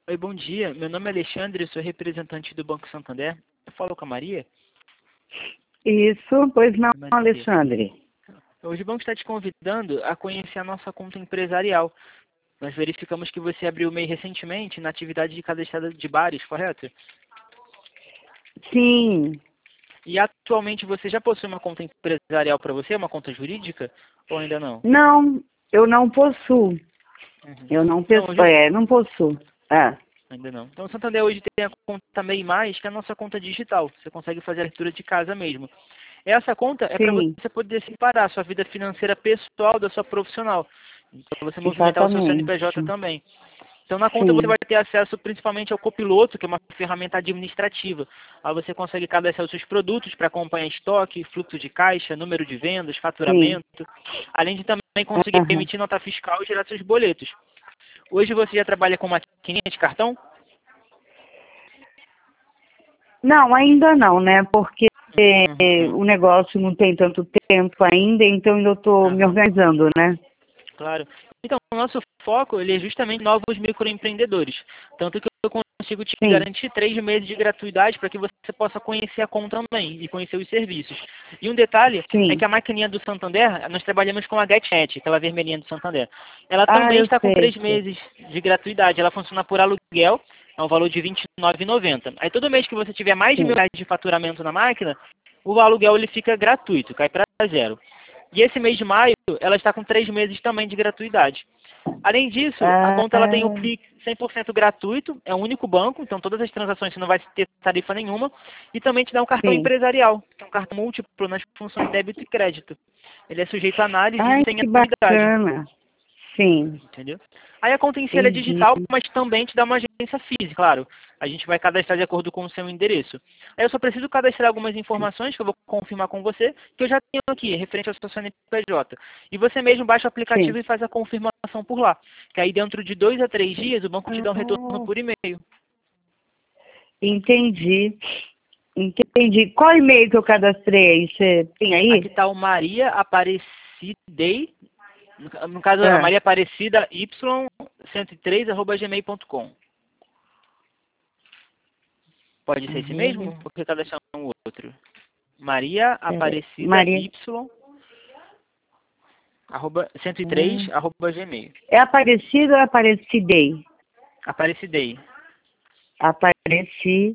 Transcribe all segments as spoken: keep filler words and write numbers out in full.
Oi, bom dia. Meu nome é Alexandre, sou representante do Banco Santander. Eu falo com a Maria? Isso, pois não, Maria. Alexandre. Hoje o banco está te convidando a conhecer a nossa conta empresarial. Nós verificamos que você abriu o M E I recentemente na atividade de cadastrada de bares, correto? Sim. E atualmente você já possui uma conta empresarial para você, uma conta jurídica, ou ainda não? Não, eu não possuo. Uhum. Eu não, Então, peço, hoje, é, não possuo. Ah, ainda não. Então o Santander hoje tem a conta M E I Mais, que é a nossa conta digital. Você consegue fazer a leitura de casa mesmo. Essa conta é para sim, você poder separar a sua vida financeira pessoal da sua profissional. Então, você movimentar o seu C N P J exatamente. também. Então, na conta você Sim. vai ter acesso principalmente ao copiloto, que é uma ferramenta administrativa. Aí você consegue cadastrar os seus produtos para acompanhar estoque, fluxo de caixa, número de vendas, Sim. faturamento. Além de também conseguir Aham. emitir nota fiscal e gerar seus boletos. Hoje você já trabalha com maquininha de cartão? Não, ainda não, né? Porque eh, Uhum. o negócio não tem tanto tempo ainda, então eu estou me Aham. organizando, né? Claro. Então, o nosso foco ele é justamente novos microempreendedores. Tanto que eu consigo te Sim, garantir três meses de gratuidade para que você possa conhecer a conta também e conhecer os serviços. E um detalhe é sim. que a maquininha do Santander, nós trabalhamos com a GetNet, aquela vermelhinha do Santander. Ela Ah, também eu está com sei, três sei. meses de gratuidade. Ela funciona por aluguel, é um valor de vinte e nove reais e noventa centavos. Aí todo mês que você tiver mais de mil Sim. reais de faturamento na máquina, o aluguel ele fica gratuito, cai para zero. E esse mês de maio, ela está com três meses também de gratuidade. Além disso, a Ah, conta ela tem o Pix cem por cento gratuito, é um único banco, então todas as transações você não vai ter tarifa nenhuma. E também te dá um cartão sim. empresarial, que é um cartão múltiplo nas funções débito e crédito. Ele é sujeito a análise e Ai, tem que anuidade. bacana. Sim, Entendeu? Aí a conta em si ela é entendi. digital, mas também te dá uma agência física, claro. A gente vai cadastrar de acordo com o seu endereço. Aí eu só preciso cadastrar algumas informações que eu vou confirmar com você, que eu já tenho aqui, referente ao seu C N P J. E você mesmo baixa o Sim. aplicativo e faz a confirmação por lá. Que aí dentro de dois a três dias o banco te dá um retorno Ah, por e-mail. entendi. Entendi. Qual e-mail que eu cadastrei aí? Você tem Aqui aí? está o Maria Aparecidei, no ca- no caso a Ah, Maria Aparecida y cento e três arroba gmail ponto com. Pode ser esse arroba, mesmo? Porque cadastrar um outro. Maria peraí. Aparecida Maria. Y arroba cento e três Ah, arroba gmail. é Aparecida ou Aparecidei? Aparecidei. Aparecidei.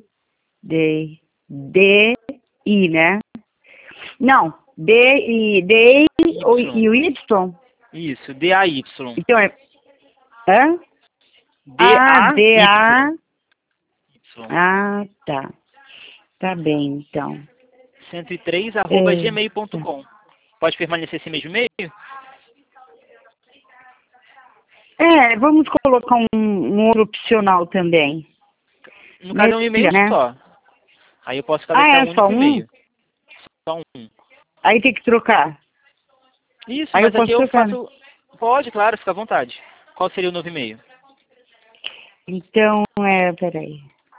D, I, né? Não. D, I, D, I ou- Y. e o Y? Isso, D A Y. Então é. Hã? D A, A D, Y. A. Y. Ah, tá. Tá bem, então. cento e três arroba É, gmail ponto tá. com. Pode permanecer esse mesmo e-mail? É, vamos colocar um, um outro opcional também. No caso é um e-mail Melhor, né? só. Aí eu posso Ah, cadastrar é um só único um? e-mail. Só um. Aí tem que trocar. Isso, Aí eu mas aqui posso eu trocar, né? faço... Pode, claro, fica à vontade. Qual seria o novo e-mail? Então, é, peraí.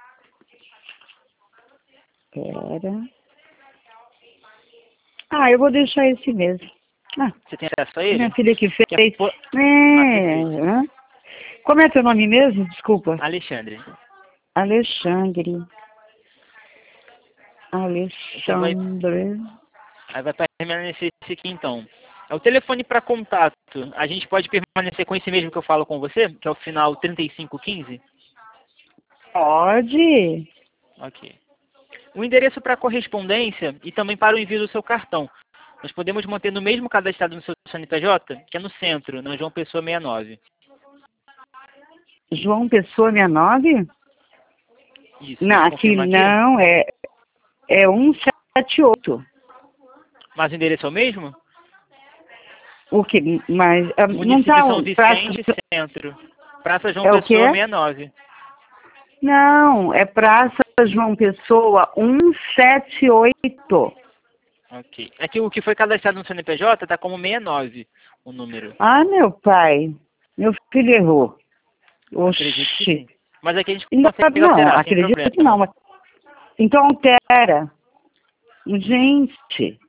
Pera. Ah, eu vou deixar esse mesmo. Ah, Você tem acesso a minha ele? filha que Que é... fez. po- Ah, É, perfeito. hã? Como é teu nome mesmo? Desculpa. Alexandre. Alexandre. Então vai Alexandre. Aí vai permanecer esse aqui então. É o telefone para contato. A gente pode permanecer com esse mesmo que eu falo com você, que é o final trinta e cinco quinze? Pode? Ok. O endereço para correspondência e também para o envio do seu cartão. Nós podemos manter no mesmo cadastrado no seu C N P J, que é no centro, na João Pessoa sessenta e nove. João Pessoa sessenta e nove? Isso, Não, deixa eu aqui confirmar aqui. não, é, é cento e setenta e oito. Mas o endereço é o mesmo? O que? Mas ah, não tá. Município São Praça, Vicente, centro. Praça João é o quê? Pessoa sessenta e nove. Não, é Praça João Pessoa cento e setenta e oito. Ok. Aqui o que foi cadastrado no C N P J está como sessenta e nove, o número. Ah, meu pai, meu filho errou. Acredito que Oxi. sim. Mas aqui a gente Não, consegue não, alterar, sem acredito que não. problema. Mas... Então altera. Gente,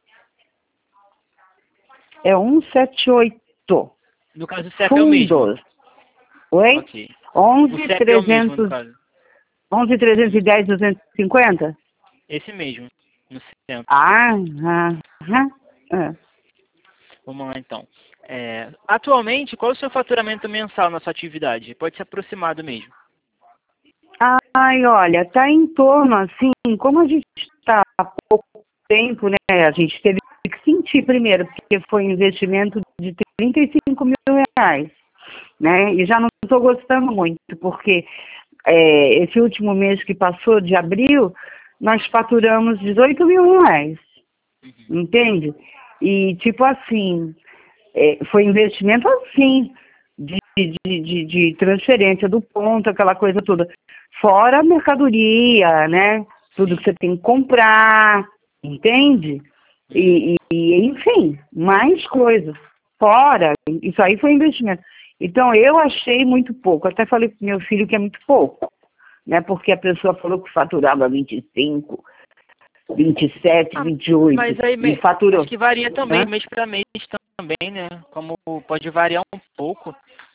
é cento e setenta e oito. No caso, o C E P é o mesmo. Fundos. Oi? Ok. onze, O C E P é o mesmo, no trezentos, caso. onze, trezentos e dez, duzentos e cinquenta? Esse mesmo, no centro. Ah, ah, ah, ah. Vamos lá, então. É, atualmente, qual é o seu faturamento mensal na sua atividade? Pode ser aproximado mesmo. Ai, olha, tá em torno, assim, como a gente está há pouco tempo, né? A gente teve que sentir primeiro, porque foi um investimento de trinta e cinco mil reais, né? E já não estou gostando muito, porque é, esse último mês que passou, de abril, nós faturamos dezoito mil reais, entende? E, tipo assim, é, foi investimento assim, de, de, de, de transferência do ponto, aquela coisa toda. Fora a mercadoria, né? Tudo que você tem que comprar, entende? E, e, enfim, mais coisas. Fora, isso aí foi investimento. Então, eu achei muito pouco. Até falei pro meu filho que é muito pouco, né? Porque a pessoa falou que faturava vinte e cinco, vinte e sete, Ah, vinte e oito, mas aí e me- faturou. acho que varia também, Hã? mês para mês também, né? Como pode variar um pouco.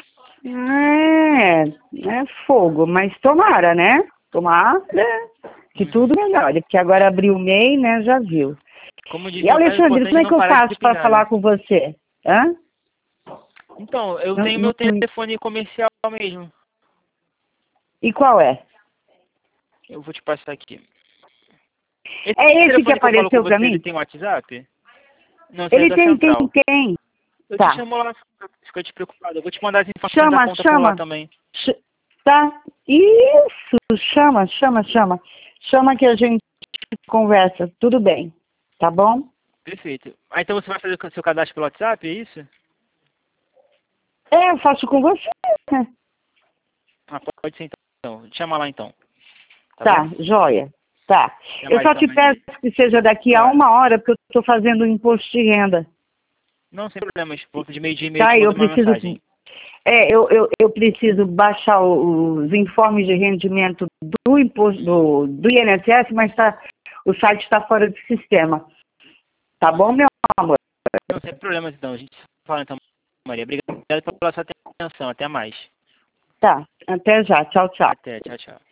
É, é fogo, mas tomara, né? Tomara que tudo melhore, porque agora abriu o MEI, né? Já viu. Como diz E meu pai, o Alexandre, importante como é é não que eu parar de faço para disciplinar, falar né? com você? Hã? Então, eu Não- tenho não- meu telefone comercial mesmo. E qual é? Eu vou te passar aqui. Esse É esse que telefone que eu falo com apareceu para você, ele mim? tem WhatsApp? Não, esse é Ele da tem, tem, central. tem. Eu te Tá. chamo lá, fica despreocupado. Eu vou te mandar as informações da Chama, conta por lá chama. também. Ch- Tá? Isso, chama, chama, chama. Chama que a gente conversa. Tudo bem. Tá bom? Perfeito. Ah, então você vai fazer o seu cadastro pelo WhatsApp, é isso? É, eu faço com você, né? Ah, pode ser então. Te chama lá então. Tá Tá, bom? joia. Tá. Até Eu mais só então, te peço Rani. que seja daqui a Claro. uma hora, porque eu estou fazendo o imposto de renda. Não, sem problemas. Por volta de meio-dia e meia eu Tá? te Eu mando uma preciso. mensagem. É, eu, eu, eu preciso baixar o- os informes de rendimento do imposto do, do I N S S, mas tá, o site está fora do sistema. Tá bom, meu amor? Não, sem problemas então. A gente se fala então, Maria. Obrigado pela sua atenção. Até mais. Tá. Até já. Tchau, tchau. Até. Tchau, tchau.